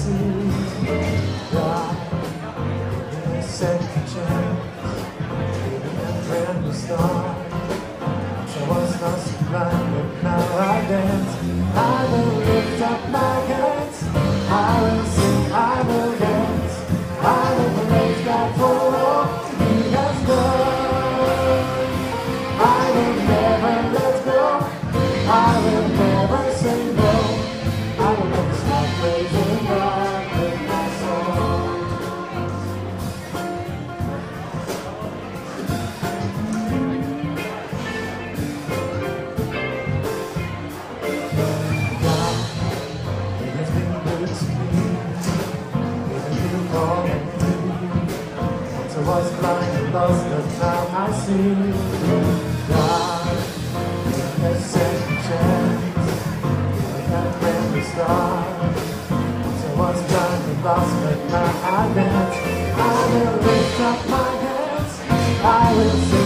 see. God, give me a second chance, give me a brand new start. So I was not so blind, but now I dance. I will lift up my hands, I will sing, I will dance, I will praise God for all He has done. I will never let go, I will never say no, I will never stop praising God with my soul. God, He has been good to me, He has been all I need. Once I was blind and lost, but now I see. God, give me a second chance, give me a brand new start. Once I was blind and lost, but now I dance. I will lift up my hands, I will sing.